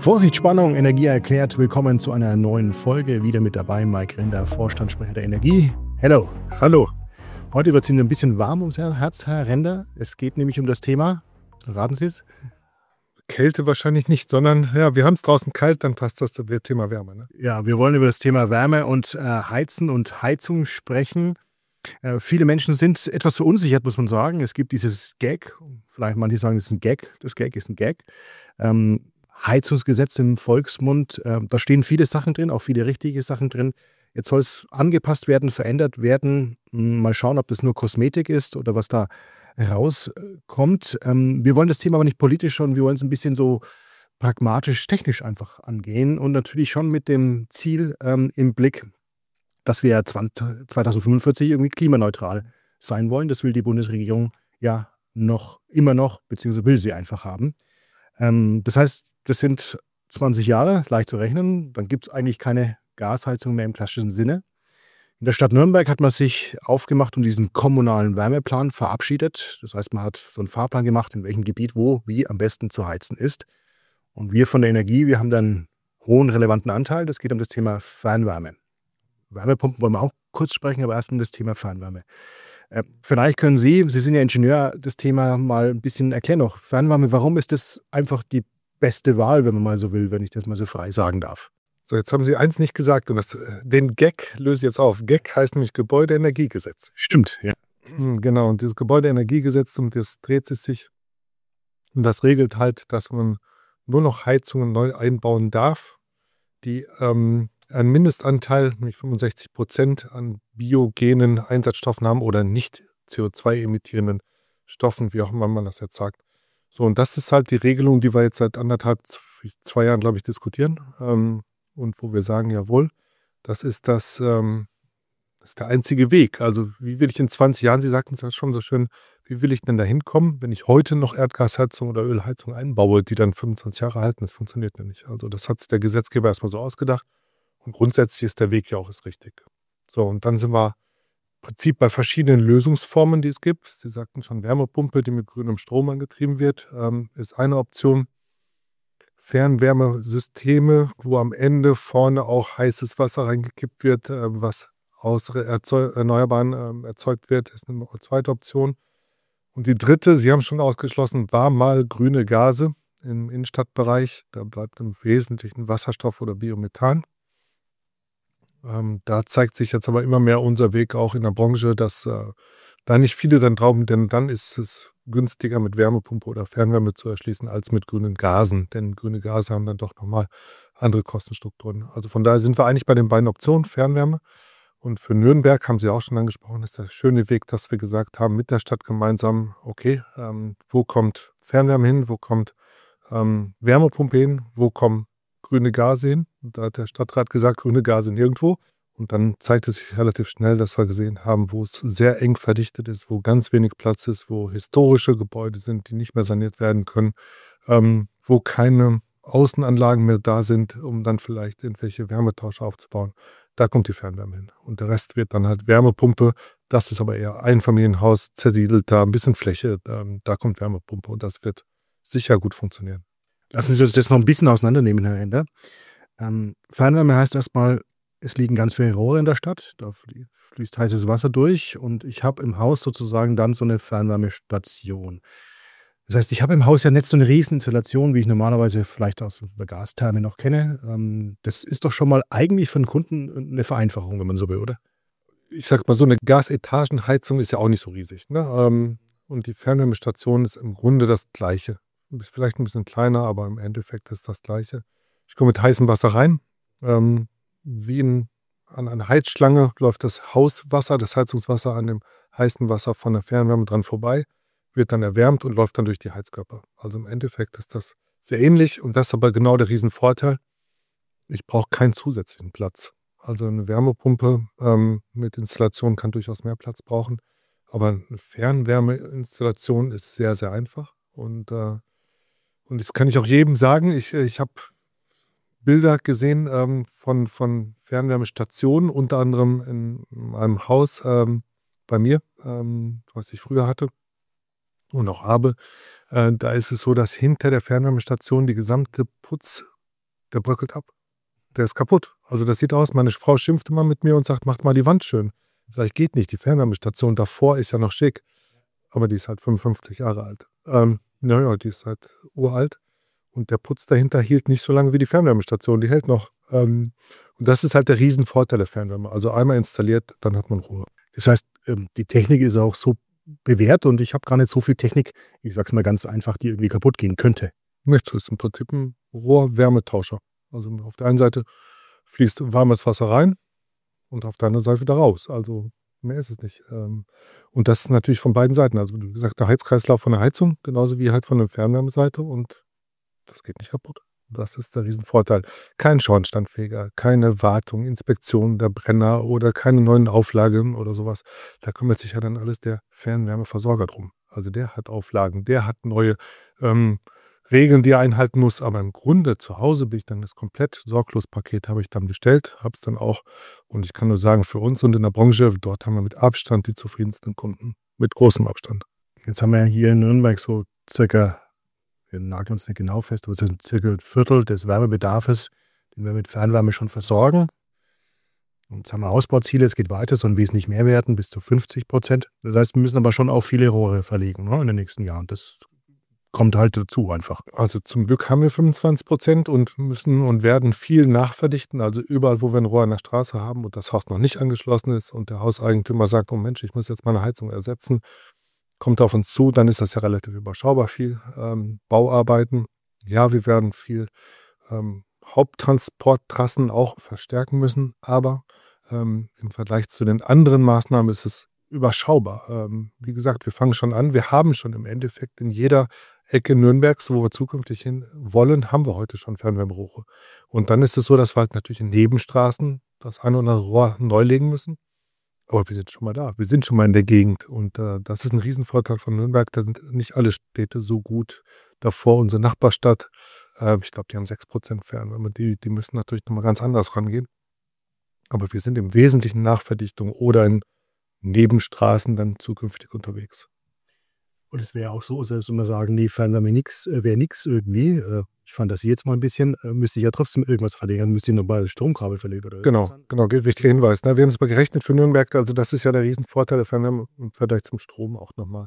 Vorsicht, Spannung, Energie erklärt. Willkommen zu einer neuen Folge. Wieder mit dabei Mike Rinder, Vorstandssprecher der Energie. Hello. Hallo. Heute wird es Ihnen ein bisschen warm ums Herz, Herr Rinder. Es geht nämlich um das Thema, raten Sie es? Kälte wahrscheinlich nicht, sondern ja, wir haben es draußen kalt, dann passt das zum Thema Wärme. Ne? Ja, wir wollen über das Thema Wärme und Heizen und Heizung sprechen. Viele Menschen sind etwas verunsichert, muss man sagen. Es gibt dieses Gag, vielleicht manche sagen, das ist ein Gag. Das Gag ist ein Gag. Heizungsgesetz im Volksmund, da stehen viele Sachen drin, auch viele richtige Sachen drin. Jetzt soll es angepasst werden, verändert werden. Mal schauen, ob das nur Kosmetik ist oder was da rauskommt. Wir wollen das Thema aber nicht politisch, sondern wir wollen es ein bisschen so pragmatisch, technisch einfach angehen und natürlich schon mit dem Ziel im Blick, dass wir 2045 irgendwie klimaneutral sein wollen. Das will die Bundesregierung ja immer noch, beziehungsweise will sie einfach haben. Das heißt, das sind 20 Jahre, leicht zu rechnen. Dann gibt es eigentlich keine Gasheizung mehr im klassischen Sinne. In der Stadt Nürnberg hat man sich aufgemacht und diesen kommunalen Wärmeplan verabschiedet. Das heißt, man hat so einen Fahrplan gemacht, in welchem Gebiet wie am besten zu heizen ist. Und wir von der Energie, wir haben dann einen hohen relevanten Anteil. Das geht um das Thema Fernwärme. Wärmepumpen wollen wir auch kurz sprechen, aber erst um das Thema Fernwärme. Vielleicht können Sie sind ja Ingenieur, das Thema mal ein bisschen erklären noch. Fernwärme, warum ist das einfach die beste Wahl, wenn man mal so will, wenn ich das mal so frei sagen darf? So, jetzt haben Sie eins nicht gesagt und den Gag löse ich jetzt auf. Gag heißt nämlich Gebäudeenergiegesetz. Stimmt, ja. Genau, und dieses Gebäudeenergiegesetz, um das dreht es sich. Und das regelt halt, dass man nur noch Heizungen neu einbauen darf, die einen Mindestanteil, nämlich 65% an biogenen Einsatzstoffen haben oder nicht CO2-emittierenden Stoffen, wie auch immer man das jetzt sagt. So, und das ist halt die Regelung, die wir jetzt seit 2 Jahren, glaube ich, diskutieren. Und wo wir sagen, jawohl, das ist das ist der einzige Weg. Also wie will ich in 20 Jahren, Sie sagten es ja schon so schön, wie will ich denn da hinkommen, wenn ich heute noch Erdgasheizung oder Ölheizung einbaue, die dann 25 Jahre halten? Das funktioniert ja nicht. Also das hat sich der Gesetzgeber erstmal so ausgedacht. Und grundsätzlich ist der Weg ja auch richtig. So, und dann sind wir im Prinzip bei verschiedenen Lösungsformen, die es gibt. Sie sagten schon, Wärmepumpe, die mit grünem Strom angetrieben wird, ist eine Option. Fernwärmesysteme, wo am Ende vorne auch heißes Wasser reingekippt wird, was aus Erneuerbaren erzeugt wird, ist eine zweite Option. Und die dritte, Sie haben schon ausgeschlossen, war mal grüne Gase im Innenstadtbereich. Da bleibt im Wesentlichen Wasserstoff oder Biomethan. Da zeigt sich jetzt aber immer mehr unser Weg auch in der Branche, dass da nicht viele dann glauben, denn dann ist es günstiger mit Wärmepumpe oder Fernwärme zu erschließen als mit grünen Gasen. Denn grüne Gase haben dann doch nochmal andere Kostenstrukturen. Also von daher sind wir eigentlich bei den beiden Optionen, Fernwärme. Und für Nürnberg, haben Sie auch schon angesprochen, ist der schöne Weg, dass wir gesagt haben, mit der Stadt gemeinsam, okay, wo kommt Fernwärme hin, wo kommt Wärmepumpe hin, wo kommen grüne Gase hin. Und da hat der Stadtrat gesagt, grüne Gase nirgendwo. Und dann zeigt es sich relativ schnell, dass wir gesehen haben, wo es sehr eng verdichtet ist, wo ganz wenig Platz ist, wo historische Gebäude sind, die nicht mehr saniert werden können, wo keine Außenanlagen mehr da sind, um dann vielleicht irgendwelche Wärmetauscher aufzubauen. Da kommt die Fernwärme hin. Und der Rest wird dann halt Wärmepumpe. Das ist aber eher Einfamilienhaus, zersiedelt da, ein bisschen Fläche. Da kommt Wärmepumpe und das wird sicher gut funktionieren. Lassen Sie uns das noch ein bisschen auseinandernehmen, Herr Rinder. Fernwärme heißt erstmal, es liegen ganz viele Rohre in der Stadt, da fließt heißes Wasser durch und ich habe im Haus sozusagen dann so eine Fernwärmestation. Das heißt, ich habe im Haus ja nicht so eine Rieseninstallation, wie ich normalerweise vielleicht aus der Gastherme noch kenne. Das ist doch schon mal eigentlich für den Kunden eine Vereinfachung, wenn man so will, oder? Ich sag mal so, eine Gasetagenheizung ist ja auch nicht so riesig. Ne? Und die Fernwärmestation ist im Grunde das Gleiche. Ist vielleicht ein bisschen kleiner, aber im Endeffekt ist das Gleiche. Ich komme mit heißem Wasser rein. An einer Heizschlange läuft das Hauswasser, das Heizungswasser an dem heißen Wasser von der Fernwärme dran vorbei, wird dann erwärmt und läuft dann durch die Heizkörper. Also im Endeffekt ist das sehr ähnlich und das ist aber genau der Riesenvorteil. Ich brauche keinen zusätzlichen Platz. Also eine Wärmepumpe mit Installation kann durchaus mehr Platz brauchen, aber eine Fernwärmeinstallation ist sehr, sehr einfach. Und das kann ich auch jedem sagen. Ich habe Bilder gesehen von Fernwärmestationen, unter anderem in einem Haus bei mir, was ich früher hatte und auch habe. Da ist es so, dass hinter der Fernwärmestation die gesamte der bröckelt ab. Der ist kaputt. Also das sieht aus, meine Frau schimpft immer mit mir und sagt, macht mal die Wand schön. Vielleicht geht nicht, die Fernwärmestation davor ist ja noch schick, aber die ist halt 55 Jahre alt. Naja, die ist halt uralt und der Putz dahinter hielt nicht so lange wie die Fernwärmestation, die hält noch. Und das ist halt der Riesenvorteil der Fernwärme. Also einmal installiert, dann hat man Ruhe. Das heißt, die Technik ist auch so bewährt und ich habe gar nicht so viel Technik, ich sage es mal ganz einfach, die irgendwie kaputt gehen könnte. Nichts, ist im Prinzip ein Rohrwärmetauscher. Also auf der einen Seite fließt warmes Wasser rein und auf der anderen Seite wieder raus. Also mehr ist es nicht. Und das ist natürlich von beiden Seiten. Also wie gesagt, der Heizkreislauf von der Heizung, genauso wie halt von der Fernwärmeseite und das geht nicht kaputt. Das ist der Riesenvorteil. Kein Schornsteinfeger, keine Wartung, Inspektion der Brenner oder keine neuen Auflagen oder sowas. Da kümmert sich ja dann alles der Fernwärmeversorger drum. Also der hat Auflagen, der hat neue Regeln, die er einhalten muss. Aber im Grunde zu Hause bin ich dann das komplett Sorglospaket habe ich dann bestellt, habe es dann auch. Und ich kann nur sagen, für uns und in der Branche, dort haben wir mit Abstand die zufriedensten Kunden. Mit großem Abstand. Jetzt haben wir hier in Nürnberg so circa, wir nageln uns nicht genau fest, aber circa ein Viertel des Wärmebedarfs, den wir mit Fernwärme schon versorgen. Und jetzt haben wir Ausbauziele, es geht weiter, sollen wesentlich mehr werden, bis zu 50%. Das heißt, wir müssen aber schon auch viele Rohre verlegen, ne, in den nächsten Jahren. Das kommt halt dazu einfach. Also zum Glück haben wir 25% und müssen und werden viel nachverdichten. Also überall, wo wir ein Rohr an der Straße haben und das Haus noch nicht angeschlossen ist und der Hauseigentümer sagt, oh Mensch, ich muss jetzt meine Heizung ersetzen, kommt auf uns zu, dann ist das ja relativ überschaubar viel. Bauarbeiten, ja, wir werden viel Haupttransporttrassen auch verstärken müssen, aber im Vergleich zu den anderen Maßnahmen ist es überschaubar. Wie gesagt, wir fangen schon an, wir haben schon im Endeffekt in jeder Ecke Nürnbergs, wo wir zukünftig hin wollen, haben wir heute schon Fernwärmerohre. Und dann ist es so, dass wir halt natürlich in Nebenstraßen das ein oder andere Rohr neu legen müssen. Aber wir sind schon mal da. Wir sind schon mal in der Gegend. Und das ist ein Riesenvorteil von Nürnberg. Da sind nicht alle Städte so gut davor. Unsere Nachbarstadt, ich glaube, die haben 6% Fernwärme. Die müssen natürlich nochmal ganz anders rangehen. Aber wir sind im Wesentlichen Nachverdichtung oder in Nebenstraßen dann zukünftig unterwegs. Und es wäre auch so, selbst wenn wir sagen, nee, Fernwärme wäre nix irgendwie. Ich fantasiere jetzt mal ein bisschen, müsste ich ja trotzdem irgendwas verlegen, müsste ich normal Stromkabel verlegen oder irgendwas. Genau, wichtiger Hinweis. Ne? Wir haben es mal gerechnet für Nürnberg, also das ist ja der Riesenvorteil der Fernwärme im Vergleich zum Strom auch nochmal.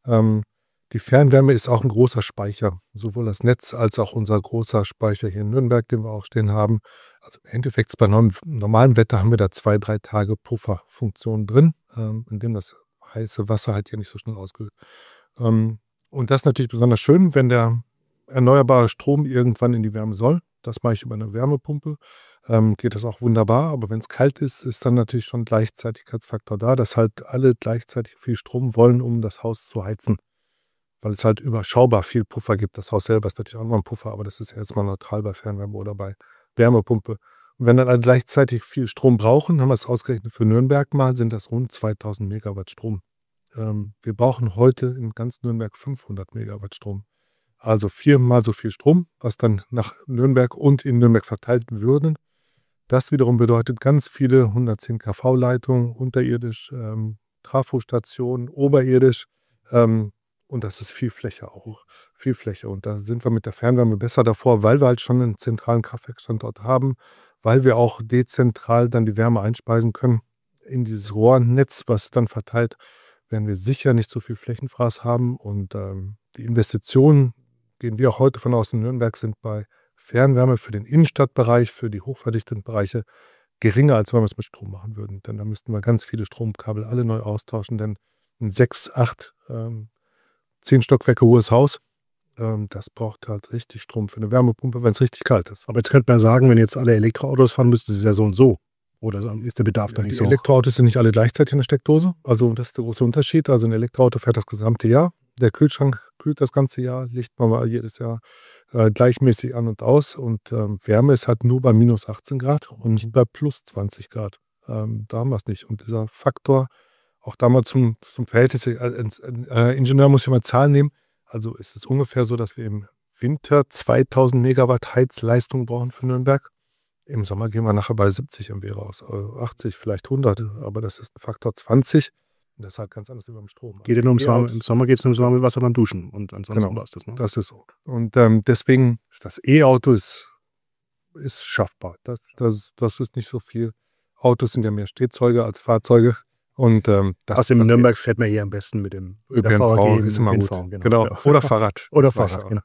Die Fernwärme ist auch ein großer Speicher, sowohl das Netz als auch unser großer Speicher hier in Nürnberg, den wir auch stehen haben. Also im Endeffekt bei normalem Wetter haben wir da 2-3 Tage Pufferfunktion drin, in dem das heiße Wasser halt hier nicht so schnell auskühlt. Und das ist natürlich besonders schön, wenn der erneuerbare Strom irgendwann in die Wärme soll. Das mache ich über eine Wärmepumpe. Geht das auch wunderbar. Aber wenn es kalt ist, ist dann natürlich schon ein Gleichzeitigkeitsfaktor da, dass halt alle gleichzeitig viel Strom wollen, um das Haus zu heizen. Weil es halt überschaubar viel Puffer gibt. Das Haus selber ist natürlich auch noch ein Puffer, aber das ist ja jetzt mal neutral bei Fernwärme oder bei Wärmepumpe. Und wenn dann alle gleichzeitig viel Strom brauchen, haben wir es ausgerechnet für Nürnberg mal, sind das rund 2000 Megawatt Strom. Wir brauchen heute in ganz Nürnberg 500 Megawatt Strom. Also 4-mal so viel Strom, was dann nach Nürnberg und in Nürnberg verteilt würden. Das wiederum bedeutet ganz viele 110 kV-Leitungen, unterirdisch, Trafostationen, oberirdisch. Und das ist viel Fläche auch. Viel Fläche. Und da sind wir mit der Fernwärme besser davor, weil wir halt schon einen zentralen Kraftwerksstandort haben, weil wir auch dezentral dann die Wärme einspeisen können in dieses Rohrnetz, was dann verteilt, werden wir sicher nicht so viel Flächenfraß haben. Und die Investitionen, gehen wir auch heute von aus in Nürnberg, sind bei Fernwärme für den Innenstadtbereich, für die hochverdichteten Bereiche geringer, als wenn wir es mit Strom machen würden. Denn da müssten wir ganz viele Stromkabel alle neu austauschen, denn ein 6, 8, 10 Stockwerke hohes Haus, das braucht halt richtig Strom für eine Wärmepumpe, wenn es richtig kalt ist. Aber jetzt könnte man sagen, wenn jetzt alle Elektroautos fahren, müsste es ja so und so. Oder ist der Bedarf da nicht so? Die Elektroautos sind nicht alle gleichzeitig in der Steckdose. Also das ist der große Unterschied. Also ein Elektroauto fährt das gesamte Jahr. Der Kühlschrank kühlt das ganze Jahr, liegt man mal jedes Jahr gleichmäßig an und aus. Und Wärme ist halt nur bei minus 18 Grad und nicht bei plus 20 Grad. Da haben wir es nicht. Und dieser Faktor, auch da mal zum Verhältnis, Ingenieur muss ja mal Zahlen nehmen. Also ist es ungefähr so, dass wir im Winter 2000 Megawatt Heizleistung brauchen für Nürnberg. Im Sommer gehen wir nachher bei 70 MW raus, also 80, vielleicht 100, aber das ist ein Faktor 20. Und das ist halt ganz anders wie beim Strom. Geht ja nur im Sommer geht es nur ums warme Wasser beim Duschen und ansonsten war es das. Ne? Das ist so. Und deswegen, das E-Auto ist ist schaffbar. Das ist nicht so viel. Autos sind ja mehr Stehzeuge als Fahrzeuge. Und Außerdem in Nürnberg fährt man hier am besten mit der ÖPNV ist immer gut. ÖPNV, Genau. Oder Fahrrad. Oder Fahrrad, genau.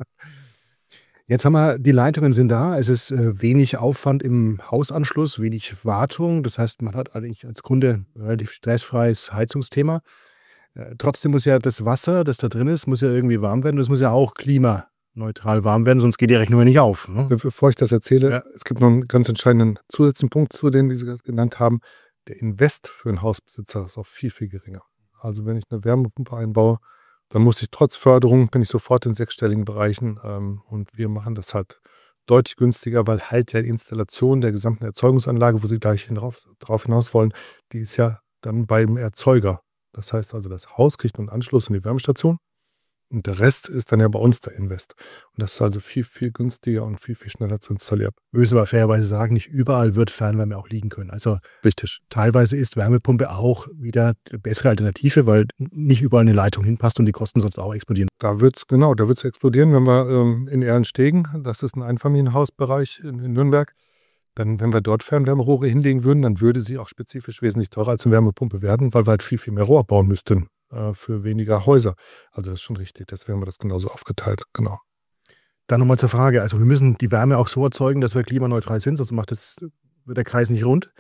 Jetzt haben wir, die Leitungen sind da. Es ist wenig Aufwand im Hausanschluss, wenig Wartung. Das heißt, man hat eigentlich als Kunde ein relativ stressfreies Heizungsthema. Trotzdem muss ja das Wasser, das da drin ist, muss ja irgendwie warm werden. Das muss ja auch klimaneutral warm werden, sonst geht die Rechnung ja nicht auf. Ne? Bevor ich das erzähle, es gibt noch einen ganz entscheidenden zusätzlichen Punkt zu denen, die Sie genannt haben. Der Invest für einen Hausbesitzer ist auch viel, viel geringer. Also wenn ich eine Wärmepumpe einbaue, dann muss ich trotz Förderung, bin ich sofort in sechsstelligen Bereichen. Und wir machen das halt deutlich günstiger, weil halt ja die Installation der gesamten Erzeugungsanlage, wo Sie gleich drauf hinaus wollen, die ist ja dann beim Erzeuger. Das heißt also, das Haus kriegt einen Anschluss in die Wärmestation und der Rest ist dann ja bei uns der Invest. Und das ist also viel, viel günstiger und viel, viel schneller zu installieren. Wir müssen aber fairerweise sagen, nicht überall wird Fernwärme auch liegen können. Also Richtig. Teilweise ist Wärmepumpe auch wieder eine bessere Alternative, weil nicht überall eine Leitung hinpasst und die Kosten sonst auch explodieren. Da wird es explodieren, wenn wir in Ehrenstegen, das ist ein Einfamilienhausbereich in Nürnberg, dann, wenn wir dort Fernwärmerohre hinlegen würden, dann würde sie auch spezifisch wesentlich teurer als eine Wärmepumpe werden, weil wir halt viel, viel mehr Rohr bauen müssten für weniger Häuser. Also das ist schon richtig, deswegen haben wir das genauso aufgeteilt, genau. Dann nochmal zur Frage, also wir müssen die Wärme auch so erzeugen, dass wir klimaneutral sind, sonst wird der Kreis nicht rund.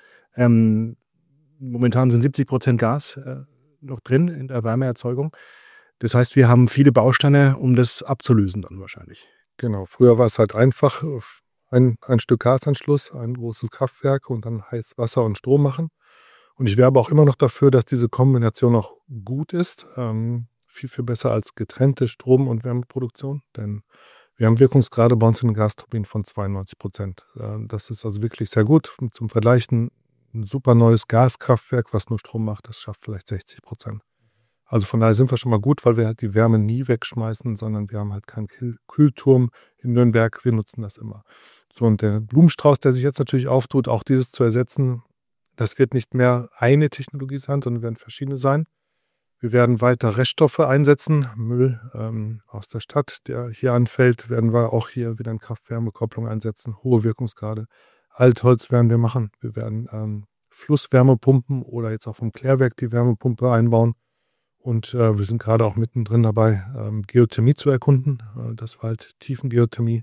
Momentan sind 70% Gas noch drin in der Wärmeerzeugung. Das heißt, wir haben viele Bausteine, um das abzulösen dann wahrscheinlich. Genau, früher war es halt einfach, ein Stück Gasanschluss, ein großes Kraftwerk und dann heiß Wasser und Strom machen. Und ich werbe auch immer noch dafür, dass diese Kombination auch gut ist. Viel, viel besser als getrennte Strom- und Wärmeproduktion. Denn wir haben Wirkungsgrade bei uns in den Gasturbinen von 92%. Das ist also wirklich sehr gut. Zum Vergleich ein super neues Gaskraftwerk, was nur Strom macht, das schafft vielleicht 60%. Also von daher sind wir schon mal gut, weil wir halt die Wärme nie wegschmeißen, sondern wir haben halt keinen Kühlturm in Nürnberg. Wir nutzen das immer. So, und der Blumenstrauß, der sich jetzt natürlich auftut, auch dieses zu ersetzen, das wird nicht mehr eine Technologie sein, sondern werden verschiedene sein. Wir werden weiter Reststoffe einsetzen. Müll aus der Stadt, der hier anfällt, werden wir auch hier wieder in Kraft-Wärme-Kopplung einsetzen. Hohe Wirkungsgrade. Altholz werden wir machen. Wir werden Flusswärmepumpen oder jetzt auch vom Klärwerk die Wärmepumpe einbauen. Und wir sind gerade auch mittendrin dabei, Geothermie zu erkunden. Das war halt Tiefengeothermie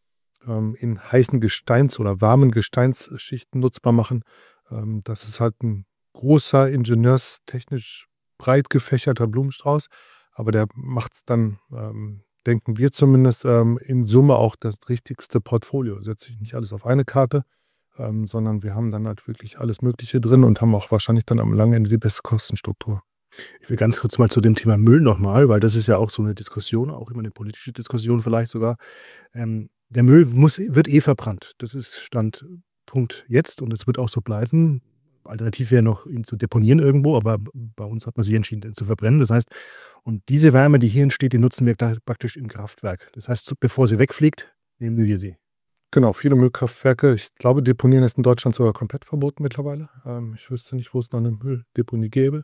in heißen Gesteins- oder warmen Gesteinsschichten nutzbar machen. Das ist halt ein großer, ingenieurstechnisch breit gefächerter Blumenstrauß, aber der macht es dann, denken wir zumindest, in Summe auch das richtigste Portfolio. Setzt sich nicht alles auf eine Karte, sondern wir haben dann halt wirklich alles Mögliche drin und haben auch wahrscheinlich dann am langen Ende die beste Kostenstruktur. Ich will ganz kurz mal zu dem Thema Müll nochmal, weil das ist ja auch so eine Diskussion, auch immer eine politische Diskussion vielleicht sogar. Der Müll wird verbrannt. Das ist Standpunkt jetzt und es wird auch so bleiben. Alternativ wäre noch, ihn zu deponieren irgendwo, aber bei uns hat man sich entschieden, ihn zu verbrennen. Das heißt, und diese Wärme, die hier entsteht, die nutzen wir praktisch im Kraftwerk. Das heißt, bevor sie wegfliegt, nehmen wir sie. Genau, viele Müllkraftwerke. Ich glaube, Deponieren ist in Deutschland sogar komplett verboten mittlerweile. Ich wüsste nicht, wo es noch eine Mülldeponie gäbe.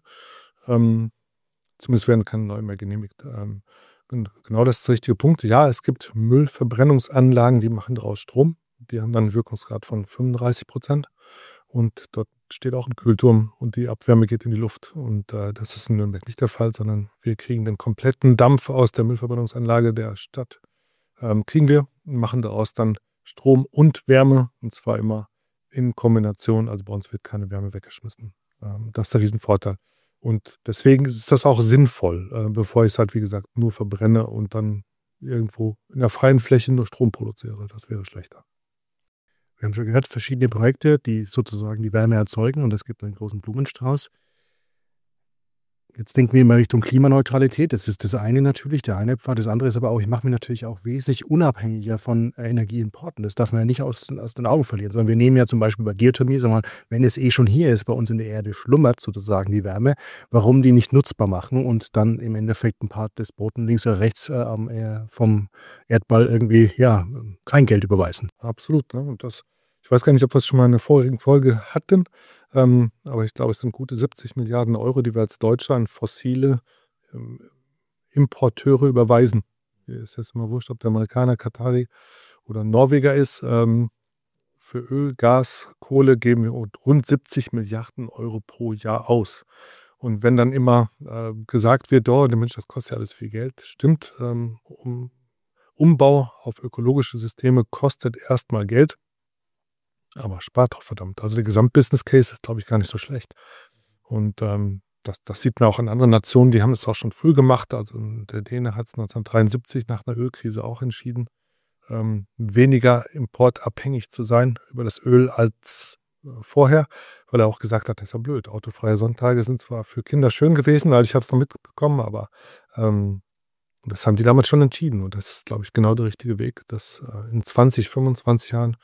Zumindest werden keine neuen mehr genehmigt. Genau, das ist der richtige Punkt. Ja, es gibt Müllverbrennungsanlagen, die machen daraus Strom. Die haben dann einen Wirkungsgrad von 35%. Und dort steht auch ein Kühlturm und die Abwärme geht in die Luft. Und das ist in Nürnberg nicht der Fall, sondern wir kriegen den kompletten Dampf aus der Müllverbrennungsanlage der Stadt. Kriegen wir und machen daraus dann Strom und Wärme. Und zwar immer in Kombination. Also bei uns wird keine Wärme weggeschmissen. Das ist der Riesenvorteil. Und deswegen ist das auch sinnvoll, bevor ich es halt, wie gesagt, nur verbrenne und dann irgendwo in der freien Fläche nur Strom produziere. Das wäre schlechter. Wir haben schon gehört, verschiedene Projekte, die sozusagen die Wärme erzeugen und es gibt einen großen Blumenstrauß. Jetzt denken wir immer Richtung Klimaneutralität. Das ist das eine natürlich, der eine Pfad. Das andere ist aber auch, ich mache mich natürlich auch wesentlich unabhängiger von Energieimporten. Das darf man ja nicht aus den Augen verlieren, sondern wir nehmen ja zum Beispiel bei Geothermie, sondern wenn es schon hier ist, bei uns in der Erde schlummert sozusagen die Wärme, warum die nicht nutzbar machen und dann im Endeffekt ein Part des Boden links oder rechts vom Erdball irgendwie, ja, kein Geld überweisen. Absolut. Ne? Und ich weiß gar nicht, ob wir es schon mal in der vorigen Folge hatten. Aber ich glaube, es sind gute 70 Milliarden Euro, die wir als Deutschland fossile Importeure überweisen. Hier ist jetzt immer wurscht, ob der Amerikaner, Katari oder Norweger ist. für Öl, Gas, Kohle geben wir rund 70 Milliarden Euro pro Jahr aus. Und wenn dann immer gesagt wird, oh, Mensch, das kostet ja alles viel Geld, stimmt, Umbau auf ökologische Systeme kostet erstmal Geld, aber spart doch verdammt. Also der Gesamtbusiness Case ist, glaube ich, gar nicht so schlecht. Und das sieht man auch in anderen Nationen, die haben es auch schon früh gemacht. Also der Däne hat es 1973 nach einer Ölkrise auch entschieden, weniger importabhängig zu sein über das Öl als vorher, weil er auch gesagt hat, das ist ja blöd. Autofreie Sonntage sind zwar für Kinder schön gewesen, also ich habe es noch mitbekommen, aber das haben die damals schon entschieden. Und das ist, glaube ich, genau der richtige Weg, dass in 20, 25 Jahren,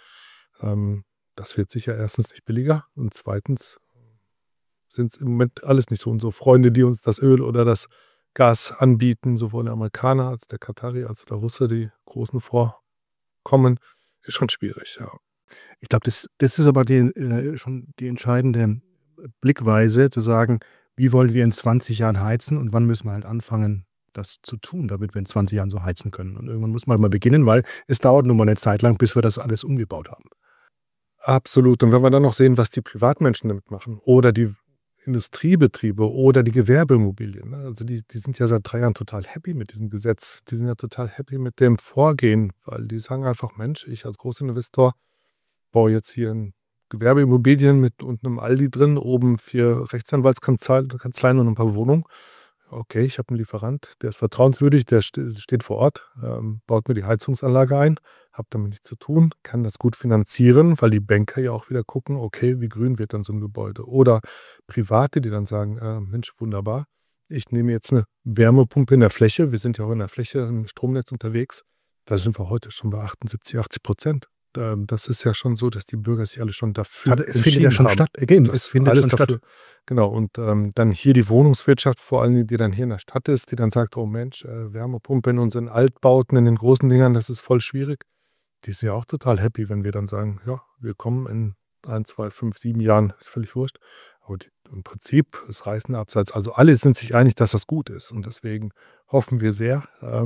das wird sicher erstens nicht billiger und zweitens sind es im Moment alles nicht so unsere Freunde, die uns das Öl oder das Gas anbieten, sowohl der Amerikaner als der Katari als der Russe, die großen Vorkommen, ist schon schwierig, ja. Ich glaube, das ist aber schon die entscheidende Blickweise, zu sagen, wie wollen wir in 20 Jahren heizen und wann müssen wir halt anfangen, das zu tun, damit wir in 20 Jahren so heizen können. Und irgendwann muss man halt mal beginnen, weil es dauert nun mal eine Zeit lang, bis wir das alles umgebaut haben. Absolut. Und wenn wir dann noch sehen, was die Privatmenschen damit machen oder die Industriebetriebe oder die Gewerbeimmobilien, also die sind ja seit 3 Jahren total happy mit diesem Gesetz. Die sind ja total happy mit dem Vorgehen, weil die sagen einfach, Mensch, ich als Großinvestor baue jetzt hier ein Gewerbeimmobilien mit unten einem Aldi drin, oben 4 Rechtsanwaltskanzleien und ein paar Wohnungen. Okay, ich habe einen Lieferant, der ist vertrauenswürdig, der steht vor Ort, baut mir die Heizungsanlage ein, habe damit nichts zu tun, kann das gut finanzieren, weil die Banker ja auch wieder gucken, okay, wie grün wird dann so ein Gebäude. Oder Private, die dann sagen, Mensch, wunderbar, ich nehme jetzt eine Wärmepumpe in der Fläche, wir sind ja auch in der Fläche im Stromnetz unterwegs, da sind wir heute schon bei 78, 80%. Das ist ja schon so, dass die Bürger sich alle schon dafür Es findet ja schon haben. statt. Es findet Alles schon dafür. statt. Genau, und dann hier die Wohnungswirtschaft, vor allem, die dann hier in der Stadt ist, die dann sagt, oh Mensch, Wärmepumpe in unseren Altbauten, in den großen Dingern, das ist voll schwierig. Die ist ja auch total happy, wenn wir dann sagen, ja, wir kommen in 1, 2, 5, 7 Jahren, ist völlig wurscht. Aber im Prinzip ist reißender Abseits. Also alle sind sich einig, dass das gut ist. Und deswegen hoffen wir sehr,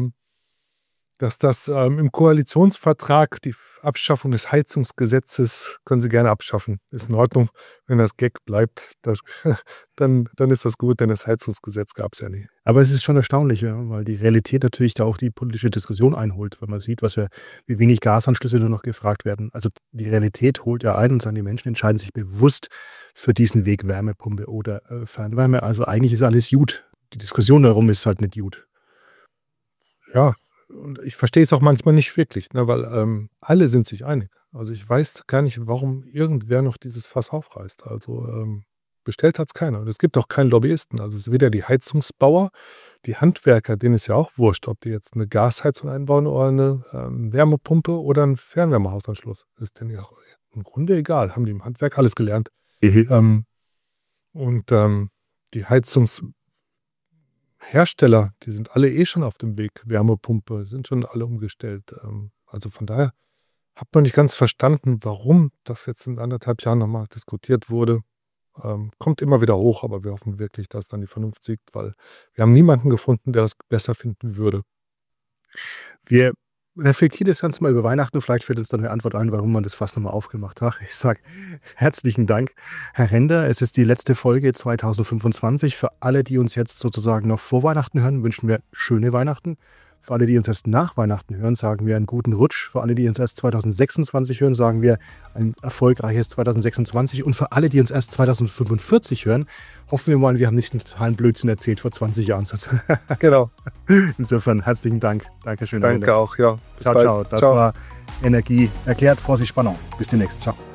dass das im Koalitionsvertrag, die Abschaffung des Heizungsgesetzes, können Sie gerne abschaffen. Ist in Ordnung. Wenn das Gag bleibt, dann ist das gut, denn das Heizungsgesetz gab es ja nie. Aber es ist schon erstaunlich, ja, weil die Realität natürlich da auch die politische Diskussion einholt, wenn man sieht, wie wenig Gasanschlüsse nur noch gefragt werden. Also die Realität holt ja ein und sagen, die Menschen entscheiden sich bewusst für diesen Weg Wärmepumpe oder Fernwärme. Also eigentlich ist alles gut. Die Diskussion darum ist halt nicht gut. Ja, und ich verstehe es auch manchmal nicht wirklich, ne, weil alle sind sich einig. Also ich weiß gar nicht, warum irgendwer noch dieses Fass aufreißt. Also bestellt hat es keiner. Und es gibt auch keinen Lobbyisten. Also es ist weder die Heizungsbauer, die Handwerker, denen ist ja auch wurscht, ob die jetzt eine Gasheizung einbauen oder eine Wärmepumpe oder einen Fernwärmehausanschluss. Das ist denen ja auch im Grunde egal. Haben die im Handwerk alles gelernt. Und die Heizungshersteller, die sind alle schon auf dem Weg. Wärmepumpe, sind schon alle umgestellt. Also von daher habe noch nicht ganz verstanden, warum das jetzt in 1,5 Jahren nochmal diskutiert wurde. Kommt immer wieder hoch, aber wir hoffen wirklich, dass dann die Vernunft siegt, weil wir haben niemanden gefunden, der das besser finden würde. Wir reflektieren das Ganze mal über Weihnachten. Vielleicht fällt uns dann eine Antwort ein, warum man das Fass nochmal aufgemacht hat. Ich sage herzlichen Dank, Herr Render. Es ist die letzte Folge 2025. Für alle, die uns jetzt sozusagen noch vor Weihnachten hören, wünschen wir schöne Weihnachten. Für alle, die uns erst nach Weihnachten hören, sagen wir einen guten Rutsch. Für alle, die uns erst 2026 hören, sagen wir ein erfolgreiches 2026. Und für alle, die uns erst 2045 hören, hoffen wir mal, wir haben nicht einen totalen Blödsinn erzählt vor 20 Jahren. Genau. Insofern herzlichen Dank. Dankeschön. Danke auch, ja. Bis bald. Ciao. Das war Energie erklärt, Vorsicht, Spannung. Bis demnächst. Ciao.